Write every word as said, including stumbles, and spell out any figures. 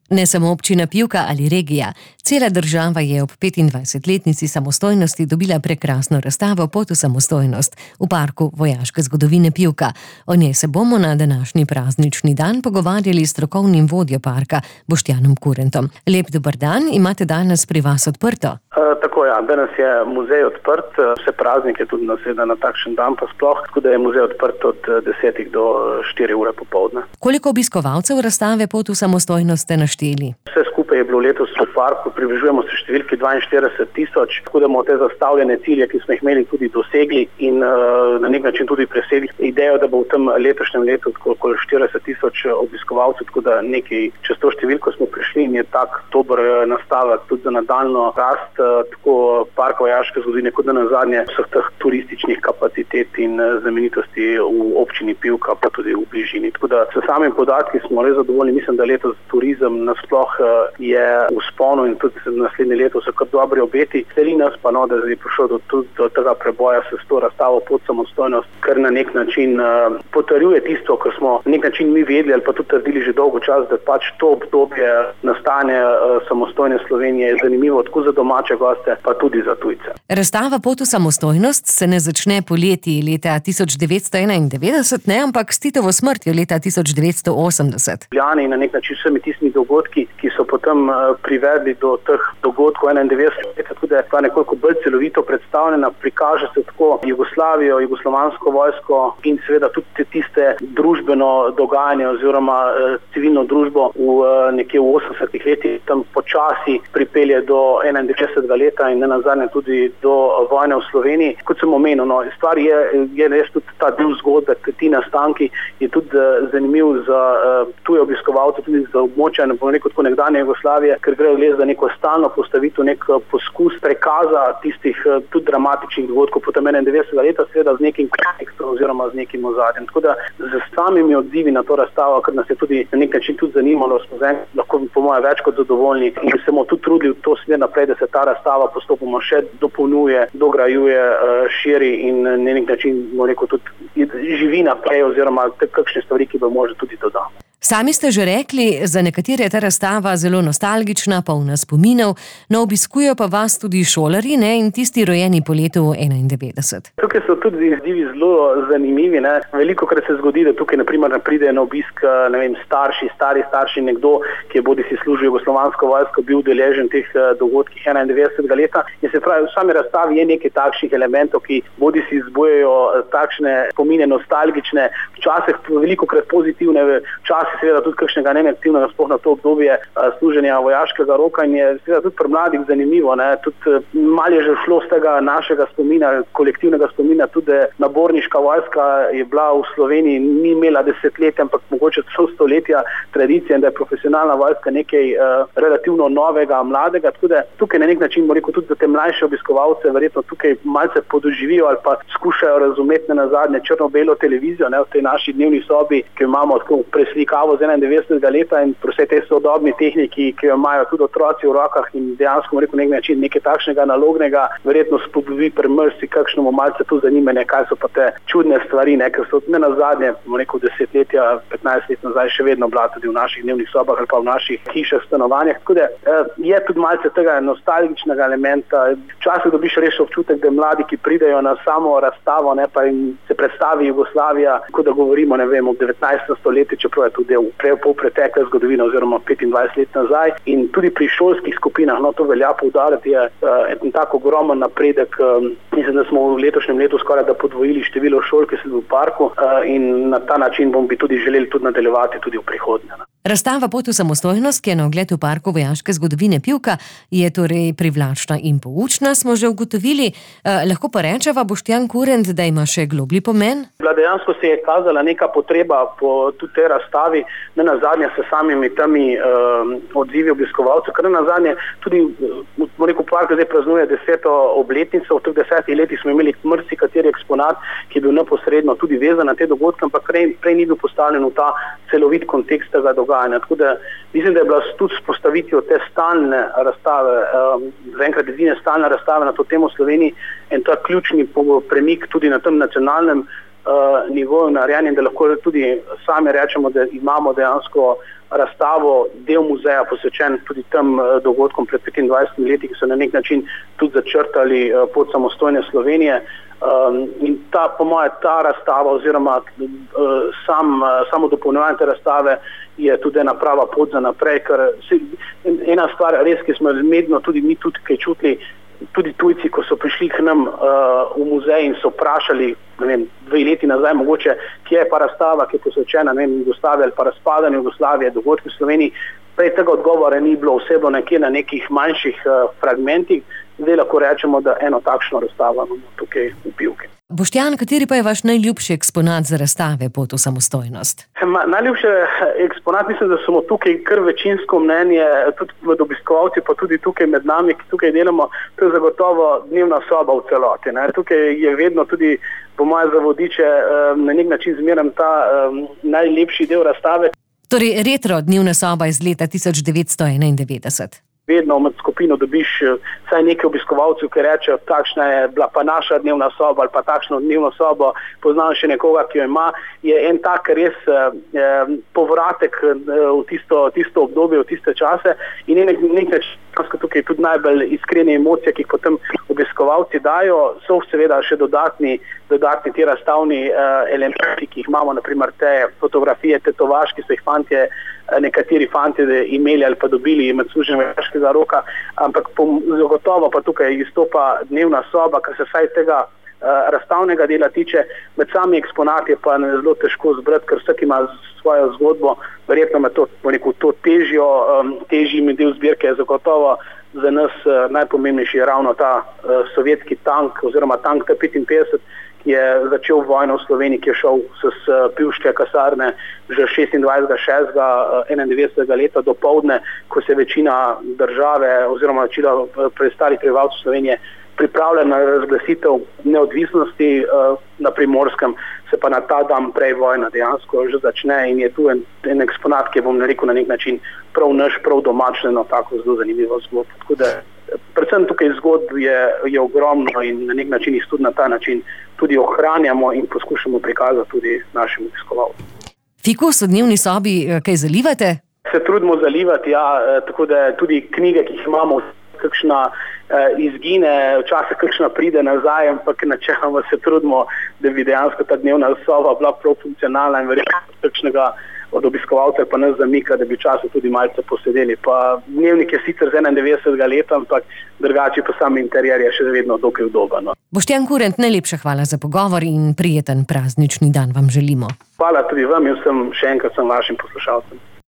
Ne samo občina Pivka ali regija, cela država je ob petindvajsetletnici samostojnosti dobila prekrasno razstavo Pot v samostojnost v Parku vojaške zgodovine Pivka. O njej se bomo na današnji praznični dan pogovarjali s strokovnim vodjo parka Boštjanom Kurentom. Lep dober dan, imate danes pri vas odprto? E, tako ja, danes je muzej odprt, vse praznike tudi naseda na takšen dan pa sploh, tako da je muzej odprt od desetih do štiri ure popoldne. Koliko obiskovalcev razstave Pot v samostojnost ste našteli? Vse skupaj je bilo letos v parku, približujemo se številki dvainštirideset tisoč, tako da bomo te zastavljene cilje, ki smo jih imeli, tudi dosegli in uh, na nek način tudi presegli idejo, da bo v tem letošnjem letu okoli štirideset tisoč obiskovalcev, tako da nekaj čez to številko smo prišli in je tak dober nastavek tudi za nadaljno rast uh, tako parka vojaške zgodovine, kot da nazadnje vseh teh turističnih kapacitet in uh, znamenitosti v občini Pivka, pa tudi v bližini. Tako da s samim podatki smo res zadovoljni, mislim, da letos turizem nasploh je v sponu in tudi naslednje leto so kar dobri obeti. Veseli nas pa, no, da je prišlo do, tudi do tega preboja s to razstavo Pot samostojnost, kar na nek način uh, potrjuje tisto, kar smo na nek način mi vedeli ali pa tudi trdili že dolgo čas, da pač to obdobje nastane uh, samostojne Slovenije je zanimivo tako za domače goste, pa tudi za tujce. Razstava Pot v samostojnost se ne začne poleti leta tisoč devetsto enaindevetdeset, ne, ampak s Titovo smrtjo leta tisoč devetsto osemdeset. Ljani na nek način vsemi tistimi dogodki, ki so potem uh, privedli do teh dogodkov enaindevetdeset, tako da je ta nekoliko bolj celovito predstavljena, prikaže se tako Jugoslavijo, jugoslovansko vojsko in seveda tudi tiste družbeno dogajanje oziroma uh, civilno družbo v uh, nekje v osemdesetih letih, tam počasi pripelje do enaindevetdesetega leta in nenazadnje tudi do uh, vojne v Sloveniji. Kot sem omenil, no, stvar je, je res tudi ta del zgodbe, ti nastanki je tudi uh, zanimiv za uh, tuje obiskovalce, tudi za območja, ne bom rekel tako nekdanje Jugoslavije, ker gre le za neko stalno postavitev, nek poskus prekaza tistih tudi dramatičnih dogodkov potem enaindevetdesetega leta, seveda z nekim kontekstom oziroma z nekim ozadjem. Tako da z samimi odzivi na to razstavo, ker nas je tudi na nek način tudi zanimalo, smo zdaj lahko po moje več kot zadovoljni in se bomo tudi trudili v to smer naprej, da se ta razstava postopoma še dopolnjuje, dograjuje, širi in na nek način, bomo rekel, tudi živi naprej oziroma kakšne stvari, ki bo možno tudi dodal. Sami ste že rekli, za nekatere je ta razstava zelo nostalgična, polna spominov, no obiskujejo pa vas tudi šolarji, ne, in tisti rojeni po letu enaindevetdeset. Tukaj so tudi izzivi zelo zanimivi, ne. Velikokrat se zgodi, da tukaj naprimer pride na obisk, ne vem, starši, stari starši, nekdo, ki je bodisi služil jugoslovansko vojsko, bil deležen teh dogodkih enaindevetdesetega leta. In se pravi, v sami razstavi je nekaj takšnih elementov, ki bodisi izbujajo takšne spomine nostalgične, včasih velikokrat pozitivne, včasih seveda tudi kakšnega negativnega sploh na to obdobje uh, služenja vojaškega roka in je seveda tudi pri mladih zanimivo, ne, tudi uh, malo je že šlo z tega našega spomina, kolektivnega spomina, tudi naborniška vojska je bila v Sloveniji, ni imela desetletja, ampak mogoče celo stoletja tradicije in da je profesionalna vojska nekaj uh, relativno novega, mladega, tako da tukaj na nek način, rekel, tudi za te mlajše obiskovalce verjetno tukaj malce podoživijo ali pa skušajo razumeti na zadnje črno-belo televizijo, ne, v tej naši dnevni sobi, ki imamo tako preslikavo z enaindevetdesetega leta in pri vsej tej sodobni tehniki, ki jo imajo tudi otroci v rokah in dejansko, rekel, nek način nekaj takšnega analognega, verjetno spodbudi pri mrsi kakšnemu malce tu zanimanje, kaj so pa te čudne stvari, ne, ker so ne nazadnje, rekel, desetletja, petnajst let nazaj še vedno bila tudi v naših dnevnih sobah ali pa v naših hišah, stanovanjah, tako da je tudi malce tega nostalgičnega elementa. Včasih dobiš res občutek, da mladi, ki pridejo na samo razstavo, ne, pa jim se predstavi Jugoslavija, kot da govorimo, ne vem, o devetnajstem stoletju, čeprav je tudi del pol pretekle zgodovine oziroma petindvajset let nazaj in tudi pri šolskih skupinah, no to velja poudariti, je uh, en tak ogromen napredek. Um, mislim, da smo v letošnjem letu skoraj da podvojili število šol, ki so v parku uh, in na ta način bomo bi tudi želeli tudi nadaljevati tudi v prihodnje. Ne. Razstava Pot v samostojnost, ki je na ogled v Parku vojaške zgodovine Pivka, je torej privlačna in poučna, smo že ugotovili. Eh, lahko pa rečeva, Boštjan Kurent, da ima še globlji pomen? Dejansko se je kazala neka potreba po tudi tej razstavi, ne nazadnje s samimi temi uh, odzivi obiskovalcev, ker ne nazadnje tudi, uh, rekel, park zdaj praznuje deseto obletnico, v teh desetih letih smo imeli marsikateri eksponat, ki je bil neposredno tudi vezan na te dogodke, ampak prej, prej ni bil postavljen v ta celovit kontekst tega dogajanja. Tako da mislim, da je bila tudi s postavitvijo te stalne razstave, um, zaenkrat edine stalne razstave na to temo v Sloveniji in ta ključni premik tudi na tem nacionalnem uh, nivoju narejen, da lahko tudi sami rečemo, da imamo dejansko razstavo, del muzeja posvečen tudi tem uh, dogodkom pred petindvajsetimi leti, ki so na nek način tudi začrtali uh, pot samostojne Slovenije. Um, in ta, po moje, ta razstava oziroma uh, sam, uh, samo dopolnjevanje te razstave je tudi ena prava pot za naprej, ker si, ena stvar res, ki smo medno tudi mi tudi kaj čutili, tudi tujci, ko so prišli k nam uh, v muzej in so vprašali, ne vem, dve leti nazaj mogoče, kje je pa razstava, ki je posvečena, ne vem, Jugoslaviji ali pa razpadanju Jugoslavije, dogodki v Sloveniji, prej tega odgovora ni bilo, osebno nekje na nekih manjših uh, fragmentih. Zdaj lahko rečemo, da eno takšno razstavo imamo tukaj v Pivki. Boštjan, kateri pa je vaš najljubši eksponat za razstave Pot v samostojnost? Ma, najljubši eksponat, mislim, da smo tukaj kar večinsko mnenje, tudi med obiskovalci, pa tudi tukaj med nami, ki tukaj delamo, to je zagotovo dnevna soba v celoti. Ne? Tukaj je vedno tudi, po moje za vodiče, na nek način zmeraj ta um, najlepši del razstave. Torej retro dnevna soba iz leta tisoč devetsto enaindevetdeset. Vedno med skupino dobiš vsaj nekaj obiskovalcev, ki rečejo, takšna je bila pa naša dnevna soba ali pa takšno dnevno sobo, poznam še nekoga, ki jo ima. Je en tak res eh, povratek v tisto, tisto obdobje, v tiste čase in nek, nek način tukaj tudi najbolj iskrene emocije, ki jih potem obiskovalci dajo, so seveda še dodatni, dodatni ti razstavni eh, elementi, ki jih imamo, naprimer te fotografije, tetovaž, ki so jih fantje, nekateri fanti imeli ali pa dobili med služenjem vojaškega roka, ampak zagotovo pa tukaj izstopa dnevna soba, kar se vsaj tega uh, razstavnega dela tiče. Med sami eksponati je pa zelo težko zbrati, ker vsak ima svojo zgodbo, verjetno me to, rekel, to težjo, um, težji mi del zbirke je zagotovo za nas uh, najpomembnejši je ravno ta uh, sovjetski tank oziroma tank T petinpetdeset, ki je začel vojno v Sloveniji, ki je šel s pivške kasarne že šestindvajsetega šestega enaindevetdesetega leta do povdne, ko se je večina države oziroma večina preostalih prebivalcev Slovenije pripravljena na razglasitev neodvisnosti uh, na Primorskem, se pa na ta dan prej vojna dejansko že začne in je tu en, en eksponat, ki bom rekel na nek način prav naš, prav domačeno, tako zelo zanimivo zgodbo. Tako da predvsem tukaj zgodb je, je ogromno in na nek način jih tudi na ta način tudi ohranjamo in poskušamo prikazati tudi našim obiskovalcem. Fikus v dnevni sobi kaj zalivate? Se trudimo zalivati, ja, tako da tudi knjige, ki jih imamo, kakšna eh, izgine, včasih kakšna pride nazaj, ampak načeloma se trudimo, da bi dejansko ta dnevna soba bila prav funkcionalna in verjetno kakšnega od obiskovalcev pa nas zamika, da bi včasih tudi malce posedeli. Pa dnevnik je sicer z enaindevetdesetega leta, ampak drugače pa sam interjer je še vedno dokaj udoben. No. Boštjan Kurent, najlepša hvala za pogovor in prijeten praznični dan vam želimo. Hvala tudi vam in vsem še enkrat sem vašim poslušalcem.